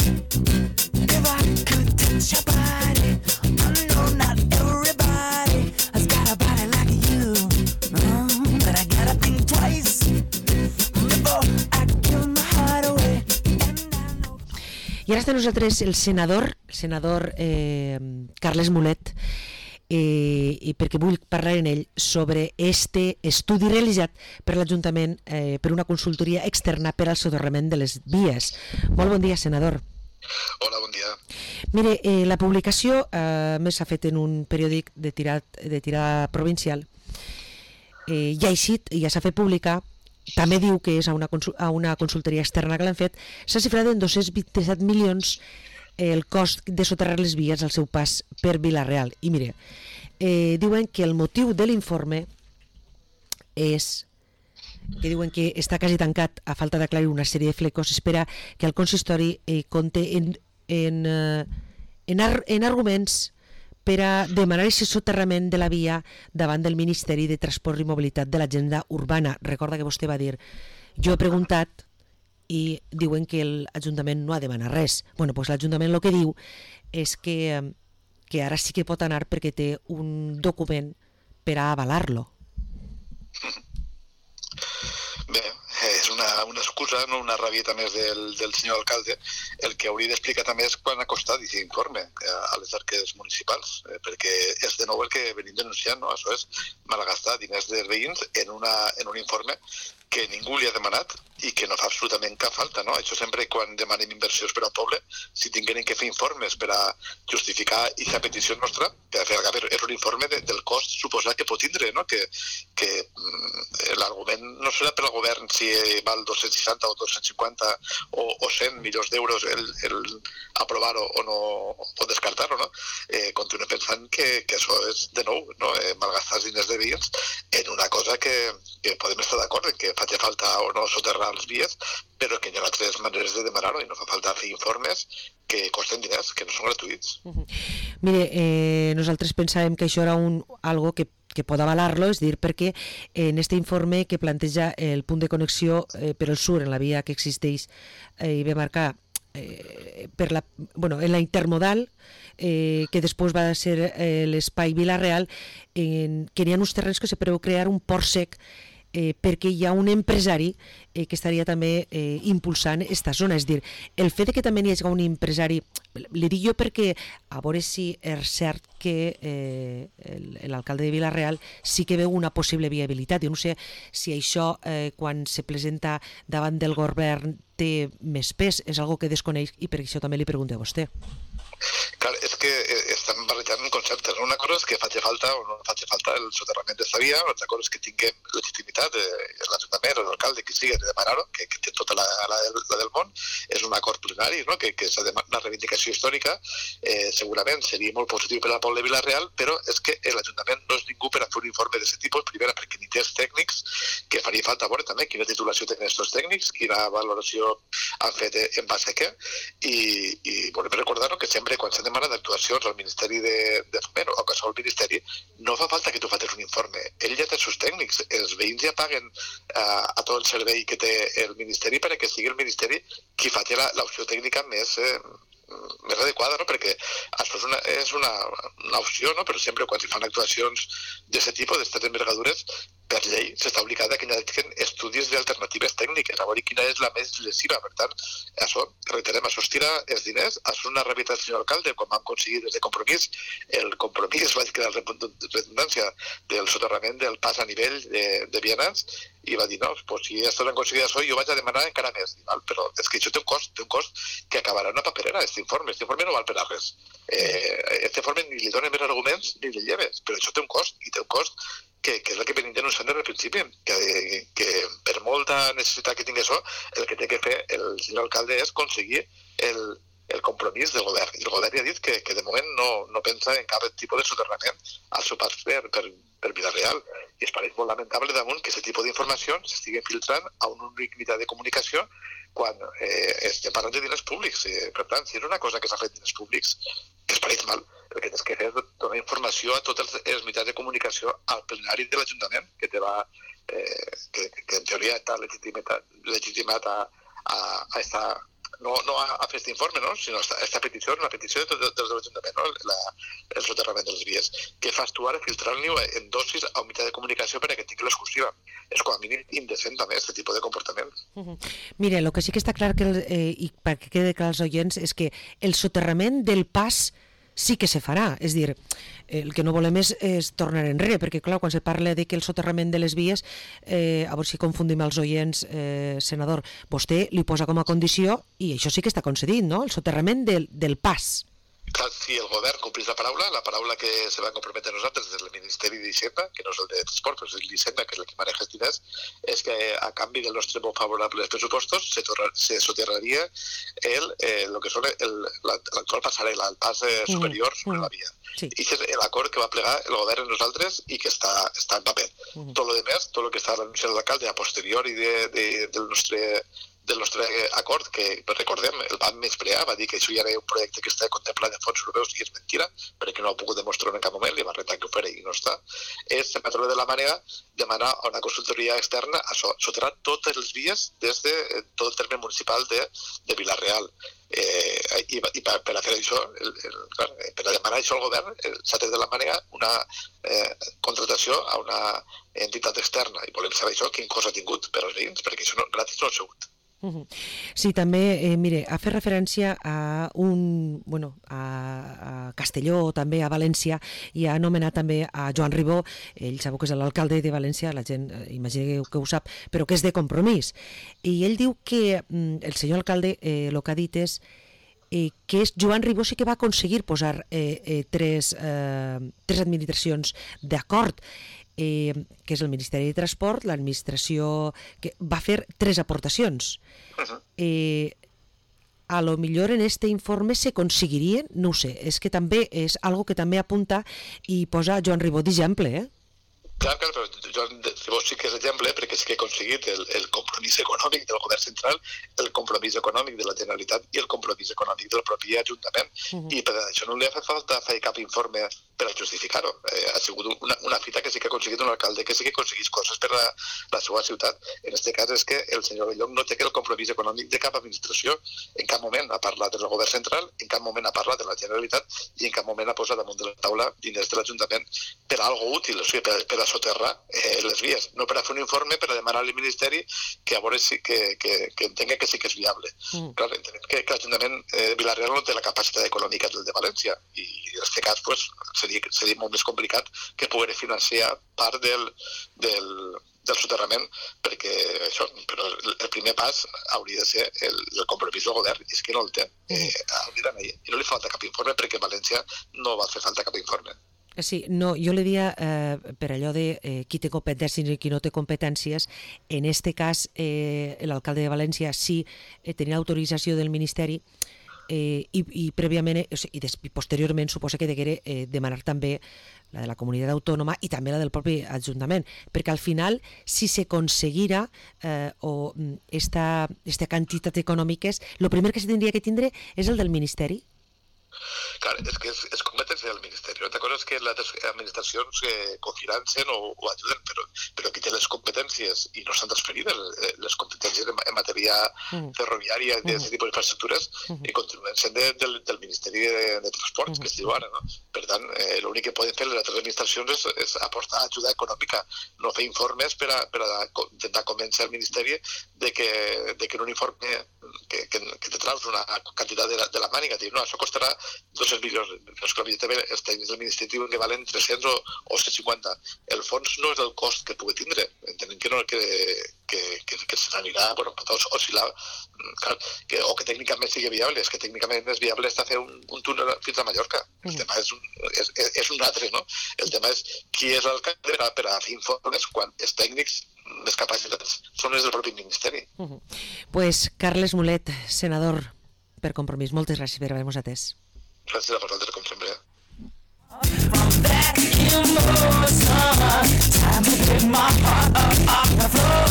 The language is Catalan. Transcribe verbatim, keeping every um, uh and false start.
If I could touch your body, I know not everybody has got a body like you, uh, but I gotta think twice before I give my heart away. I ara està amb nosaltres el senador, el senador eh, Carles Mulet, eh, i perquè vull parlar en ell sobre este estudi realitzat per l'Ajuntament eh, per una consultoria externa per al soterrament de les vies. Molt bon dia, senador. Hola, bon dia. Mire, eh, la publicació eh, més s'ha fet en un periòdic de tirada, de tirada provincial. Eh, ja ha eixit, ja s'ha fet pública. També diu que és a una, a una consultoria externa que l'han fet. S'ha xifrat en dos-cents vint-i-set milions el cost de soterrar les vies al seu pas per Vila-real. I mire, eh, diuen que el motiu de l'informe és que diuen que està quasi tancat a falta d'aclarir una sèrie de flecos. Espera que el consistori eh, compte en, en, eh, en, ar en arguments per a demanar aquest soterrament de la via davant del Ministeri de Transport i Mobilitat de l'Agenda Urbana. Recorda que vostè va dir, jo he preguntat i diuen que l'Ajuntament no ha demanat res. Bueno, doncs l'Ajuntament el que diu és que, que ara sí que pot anar perquè té un document per a avalar-lo. Bé, és una, una excusa, no una rabieta més del, del senyor alcalde. El que hauria d'explicar també és quan ha costat aquest informe a les arques municipals, eh, perquè és de nou el que venim denunciant, no? Això és malgastar diners dels veïns en, una, en un informe que ningú li ha demanat i que no fa absolutament cap falta, no? Això sempre quan demanem inversions per al poble, si tingueren que fer informes per a justificar aquesta petició nostra, que al final és un informe de, del cost suposat que pot tindre, no? Que, que mm, l'argument no serà per al govern si val dos-cents seixanta o dos-cents cinquanta o, o cent milions d'euros el, el aprovar-ho o, no, o descartar-ho, no? Eh, continuo pensant que, que això és, de nou, no? eh, malgastar els diners de veïns en una cosa que, que podem estar d'acord en que faci falta o no soterrar les vies, però que hi ha altres maneres de demanar-ho i no fa falta fer informes que costen diners, que no són gratuïts. Uh-huh. Mire, eh, nosaltres pensàvem que això era un, algo que, que pot avalar-lo, és dir, perquè en este informe que planteja el punt de connexió eh, per al sur, en la via que existeix eh, i ve marcar eh, per la, bueno, en la intermodal, eh, que després va ser eh, l'espai Vila-real, en, que n'hi ha uns terrenys que se preveu crear un port sec Eh, perquè hi ha un empresari eh, que estaria també eh, impulsant aquesta zona. És dir, el fet que també hi hagi un empresari, li dic jo perquè a veure si és cert que eh, l'alcalde de Vila-real sí que veu una possible viabilitat. Jo no sé si això, eh, quan se presenta davant del govern, té més pes, és algo que desconeix i per això també li pregunto a vostè. Clar, és que estem barrejant conceptes. Una cosa és que faci falta o no faci falta el soterrament d'esta via, l'altra cosa és que tinguem legitimitat, eh, l'Ajuntament o l'alcalde, que sigui, de demanar-ho, que, que té tota la, la, la del món. És un acord plenari, no? que, que és una reivindicació històrica. Eh, segurament seria molt positiu per al poble de Vila-real, però és que l'Ajuntament no és ningú per a fer un informe d'aquest tipus, primera perquè ni té els tècnics, que faria falta veure també quina titulació tenen aquests tècnics, quina valoració han fet en base a què, i, i volem recordar-ho que sempre quan s'han demanat actuacions al Ministeri de, de Foment o qualsevol ministeri, no fa falta que tu facis un informe. Ell ja té els seus tècnics, els veïns ja paguen uh, a tot el servei que té el Ministeri perquè sigui el Ministeri qui faci l'opció tècnica més, eh, més adequada, no? Perquè això és una, és una, una opció, no? Però sempre quan s'hi fan actuacions d'aquest tipus, d'aquestes envergadures, per llei s'està obligada que hi hagi estudis d'alternatives tècniques, a veure quina és la més lesiva. Per tant, això, reiterem, això es tira els diners, això és una realitat del senyor alcalde, quan vam aconseguir des de Compromís, el Compromís va crear la redundància del soterrament del pas a nivell de, de vianants, i va dir, no, pues, si esto no han conseguido això, jo vaig a demanar encara més. Però és que això té un cost, té un cost que acabarà en una paperera, aquest informe. Aquest informe no val per a res. Aquest informe ni li dona més arguments ni li lleves, però això té un cost, i té un cost que, que és el que venim denunciant des del principi, que, que per molta necessitat que tingui això, el que té que fer el senyor alcalde és aconseguir el, el compromís del govern. I el govern ja ha dit que, que de moment no, no pensa en cap tipus de soterrament al seu pas per, per, per Vila-real. I es pareix molt lamentable damunt que aquest tipus d'informacions s'estigui filtrant a un únic mitjà de comunicació quan eh, estem parlant de diners públics. Eh, per tant, si és una cosa que s'ha fet diners públics, que es pareix mal, el que tens que fer és donar informació a tots els, els mitjans de comunicació al plenari de l'Ajuntament, que te va, eh, que, que en teoria està legitimat, legitimat a, a, a esta... No, no a, a fer aquest informe, no? Sinó a aquesta petició, una petició de, de, de l'Ajuntament, no? La, el soterrament de les vies. Què fas tu ara filtrant-li en dosis a un mitjà de comunicació per a que tingui l'exclusiva? És com a mínim indecent també, aquest tipus de comportament. Uh-huh. Mira, el que sí que està clar, que el, eh, i perquè quede clar als oients, és que el soterrament del pas sí que se farà, és dir, el que no volem és, és tornar enrere, perquè clar, quan se parla de que el soterrament de les vies, eh, a veure si confundim els oients, eh, senador, vostè li posa com a condició, i això sí que està concedit, no?, el soterrament del, del pas. Clar, si el govern complís la paraula, la paraula que se va comprometre nosaltres des del Ministeri d'Hisenda, que no és el de Transport, però és l'Hisenda, que és el que maneja els diners, és que a canvi del nostre vot favorable als pressupostos se, torra, se soterraria el, eh, lo que són l'actual passarel·la, el pas eh, superior mm, sobre mm, la via. Sí. I és l'acord que va plegar el govern en nosaltres i que està, està en paper. Mm. Tot el demés, tot el que està anunciant l'alcalde a posteriori de, de, del nostre del nostre acord, que recordem, el van menysprear, va dir que això ja era un projecte que està contemplat en fons europeus i és mentira, perquè no ho ha pogut demostrar en cap moment, li va retar que ho farà i no està, és, per trobar de la manera, demanar a una consultoria externa a soterrar totes les vies des de tot el terme municipal de, de Vila-real. Eh, i, i per, per a fer això, el, el, clar, per a demanar això al govern, s'ha tret de la manera una eh, contratació a una entitat externa, i volem saber això, quin cost ha tingut per als veïns, perquè això no, gratis no ha sigut. Sí, també, eh, mire, ha fet referència a un, bueno, a, a Castelló, també a València, i ha anomenat també a Joan Ribó, ell sabeu que és l'alcalde de València, la gent eh, imagina que ho sap, però que és de Compromís. I ell diu que mm, el senyor alcalde eh, el que ha dit és eh, que és Joan Ribó sí que va aconseguir posar eh, eh, tres, eh, tres administracions d'acord, Eh, que és el Ministeri de Transport, l'administració, que va fer tres aportacions. Eh, a lo millor en este informe se conseguirien, no ho sé, és que també és algo que també apunta i posa Joan Ribó d'exemple, eh? Clar, clar, però Joan Ribó sí que és exemple perquè sí que ha aconseguit el, el compromís econòmic del govern central, el compromís econòmic de la Generalitat i el compromís econòmic del propi Ajuntament. Uh-huh. I per això no li ha fet falta fer cap informe per a justificar-ho. Eh, ha sigut una, una fita que sí que ha aconseguit un alcalde que sí que aconseguís coses per a la seva ciutat. En aquest cas és que el senyor Belloc no té el compromís econòmic de cap administració. En cap moment ha parlat del govern central, en cap moment ha parlat de la Generalitat i en cap moment ha posat damunt de la taula diners de l'Ajuntament per a algo útil, o sigui, per, per a soterrar eh, les vies, no per a fer un informe per a demanar al Ministeri que a veure si, que, que, que entenga que sí que és viable. Mm. Clar, entenem que, que l'Ajuntament de eh, Vila-real no té la capacitat econòmica del de València i en aquest cas pues, seria, seria molt més complicat que poder financiar part del, del, del soterrament perquè això, però el primer pas hauria de ser el, el compromís del govern i és que no el té. Eh, I no li falta cap informe perquè a València no va fer falta cap informe. Sí, no, jo li dia eh, per allò de eh, qui té competències i qui no té competències, en este cas eh, l'alcalde de València sí eh, tenia autorització del Ministeri eh, i, i prèviament eh, i, des, i posteriorment suposa que degué eh, demanar també la de la comunitat autònoma i també la del propi Ajuntament, perquè al final si s'aconseguira eh, o esta, esta quantitat econòmiques, el primer que se tindria que tindre és el del Ministeri. Clar, és que és, és competència del Ministeri. Una cosa és que les administracions eh, cofinancen o, o ajuden, però, però qui té les competències i no estan transferides, eh, les competències en, en matèria mm. ferroviària i d'aquest mm. tipus d'infraestructures mm. i continuen sent de, del, del Ministeri de, de Transport, mm. que es diu ara, no? Per tant, eh, l'únic que poden fer les altres administracions és, és aportar ajuda econòmica, no fer informes per a, per a intentar convèncer el Ministeri de que, de que en un informe que, que, que te traus una quantitat de la, de la màniga, dir, no, això costarà dos-cents milions, però és que també els tècnics del Ministeri diuen que valen tres-cents o, o cent cinquanta. El fons no és el cost que pugui tindre, entenem que no, que, que, que, que se n'anirà, bueno, pot oscil·lar, clar, que, o que tècnicament sigui viable, és que tècnicament és viable està fer un, un túnel fins a Mallorca. El mm. tema és un, és, és un altre, no? El tema és qui és l'alcalde per, per a fer informes quan els tècnics les capacitats són les del propi Ministeri. Uh-huh. Pues Carles Mulet, senador per Compromís, moltes gràcies per haver-nos atès. Gràcies a vosaltres, com sempre. From that emotion, time to pick my heart up off the floor.